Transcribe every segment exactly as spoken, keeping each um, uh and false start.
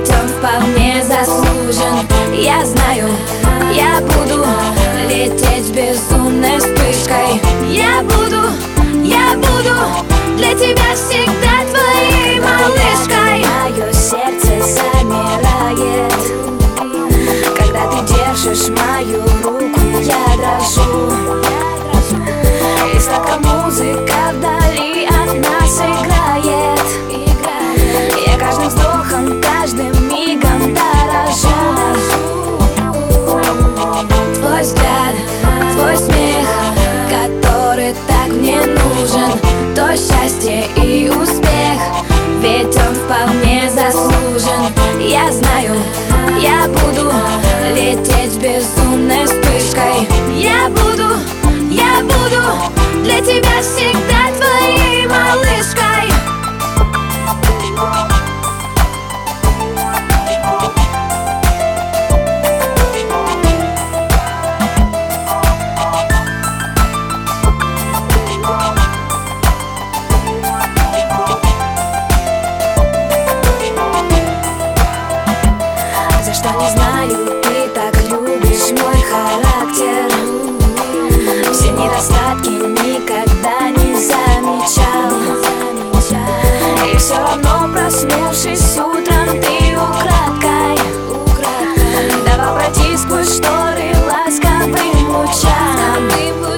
ведь он вполне заслужен. Я знаю, я буду лететь безумной вспышкой. Я буду, я буду для тебя всегда твоей малышкой. Мое сердце замирает, когда ты держишь мою руку. Я дрожу, и сладкая музыка вдали от нас играет. Я каждым вздохом, каждым мигом дорожу. Твой взгляд, твой смех, который так мне нужен, то счастье и успех, ведь он вполне заслужен. Я знаю, я буду лететь безумной вспышкой. Я буду, я буду для тебя всегда твоей малышкой. За что не знаю, ты так любишь мой характер. Все недостатки никогда не замечал. И все равно, проснувшись утром, ты украдкой давал пройти сквозь шторы ласковым лучам.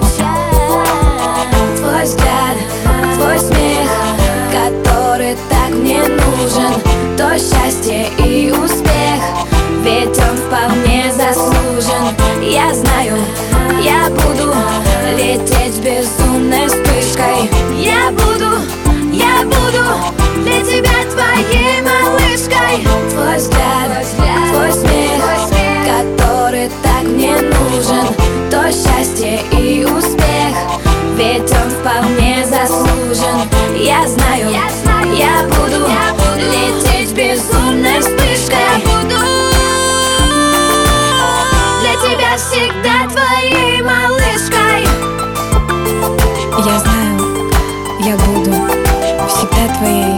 Твой взгляд, твой смех, который так мне нужен, то счастье и успех, ведь он вполне заслужен. Я знаю, я буду лететь безумной вспышкой. Я буду, я буду для тебя твоей малышкой. Твой взгляд, твой смех, который так мне нужен, то счастье и успех, ведь он вполне заслужен. Я знаю, я буду лететь безумной вспышкой. Я буду для тебя всегда твоей малышкой. Я знаю, я буду всегда твоей